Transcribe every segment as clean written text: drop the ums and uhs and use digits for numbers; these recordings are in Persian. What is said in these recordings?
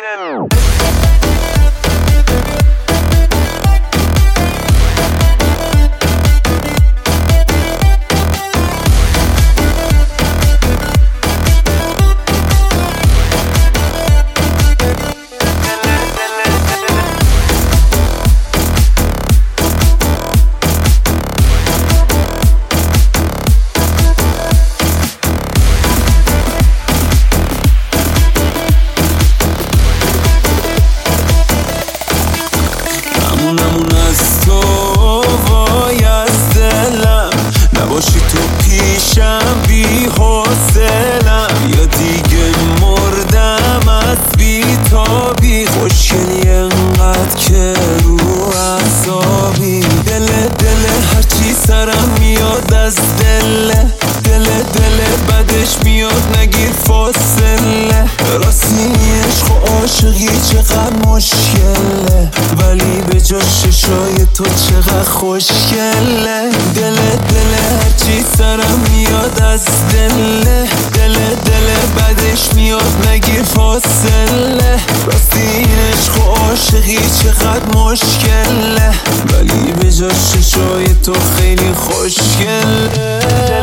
نمون از تو وای از دلم، نباشی تو پیشم بی حوصلم، یا دیگه مردم از بی تابی، خوشگلی انقدر که رو اعصابی، دل هرچی سرم میاد از دل بدش میاد نگیر فاصله، راستی عشق و عاشقی چقدر مشکله، ولی به جا ششای تو چقدر خوشگله، دل هرچی سرم میاد از دل بدش میاد نگیر فاصله، راستی این عشق و عاشقی چقدر مشکله، ولی به جا ششای تو خیلی خوشگله.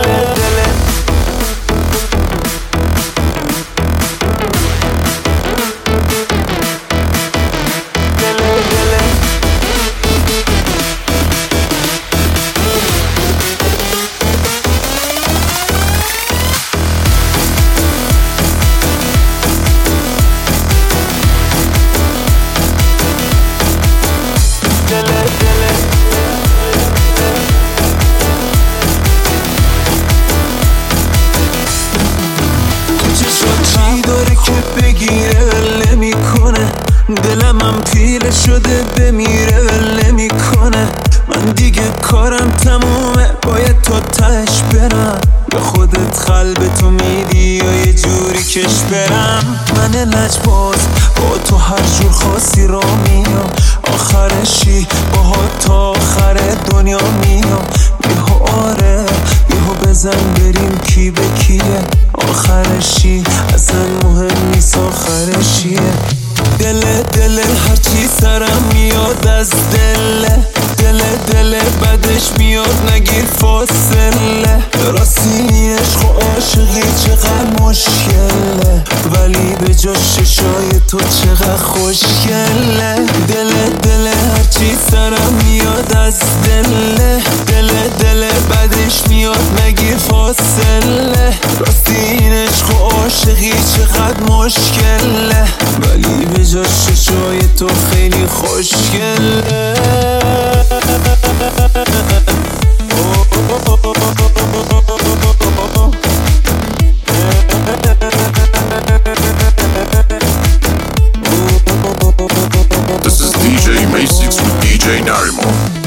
چی داره که بگیره ول نمیکنه، دلمم پیله شده بمیره ول نمیکنه، من دیگه کارم تمومه باید تا تهش برم، به خودت قلب تو میدی یا یه جوری کش برم، من لجباز با تو هر جور خاصی را میام، آخرشی باهات تا آخر دنیا میام، یهو آره یهو بزن بریم کی به کیه، آخرشی اصلا مهم نیست آخرشیه، دل هرچی سرم میاد از دل بدش میاد نگیر فاصله، راستی عشق و عاشقی چقدر مشکله، ولی به جا ششای تو چقدر خوشگله، دل هرچی سرم میاد از دل بدش میاد نگیر فاصله، راستی این عشق و عاشقی چقدر مشکله، ولی به جا ششای تو خیلی خوشگله. This is DJ Maysix with DJ Narimo.